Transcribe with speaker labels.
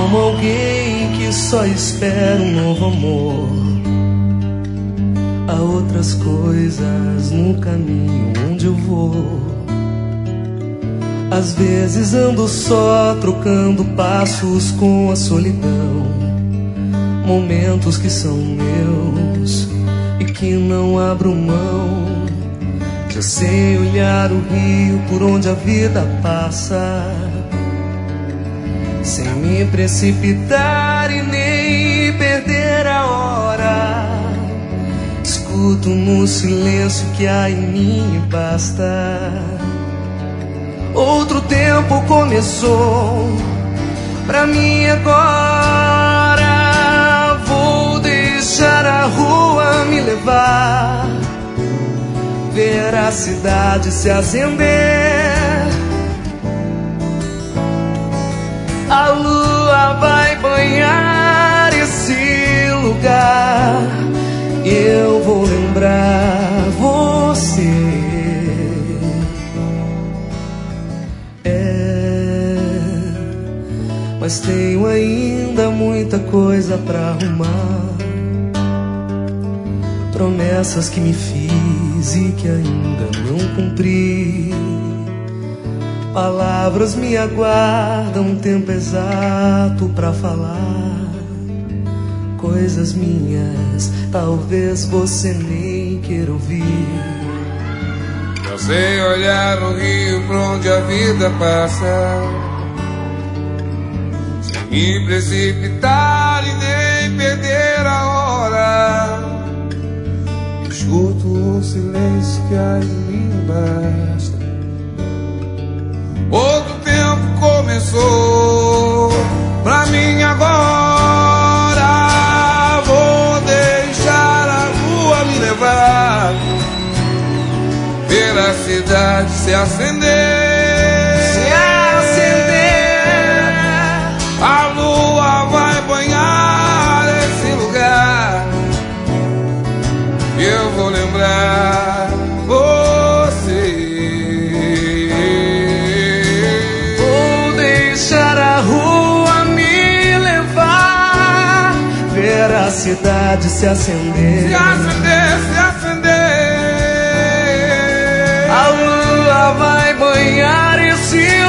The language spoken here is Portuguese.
Speaker 1: como alguém que só espera um novo amor. Há outras coisas no caminho onde eu vou. Às vezes ando só, trocando passos com a solidão. Momentos que são meus e que não abro mão. Já sei olhar o rio por onde a vida passa, sem me precipitar e nem perder a hora. Escuto no silêncio que há em mim e basta. Outro tempo começou pra mim agora. Vou deixar a rua me levar, ver a cidade se acender. A lua vai banhar esse lugar. Eu vou lembrar você. Mas tenho ainda muita coisa pra arrumar. Promessas que me fiz e que ainda não cumpri. Palavras me aguardam tempo exato pra falar. Coisas minhas, talvez você nem queira ouvir.
Speaker 2: Eu sei olhar o rio por onde a vida passa, sem me precipitar e nem perder a hora. Escuto o silêncio que há em mim basta. Outro tempo começou pra mim agora. Vou deixar a rua me levar, ver a cidade se acender.
Speaker 1: Se acender.
Speaker 2: A lua vai banhar esse lugar. Eu vou lembrar você.
Speaker 1: Vou deixar a rua me levar, ver a cidade se acender.
Speaker 2: Se acender, se acender.
Speaker 1: A lua vai banhar esse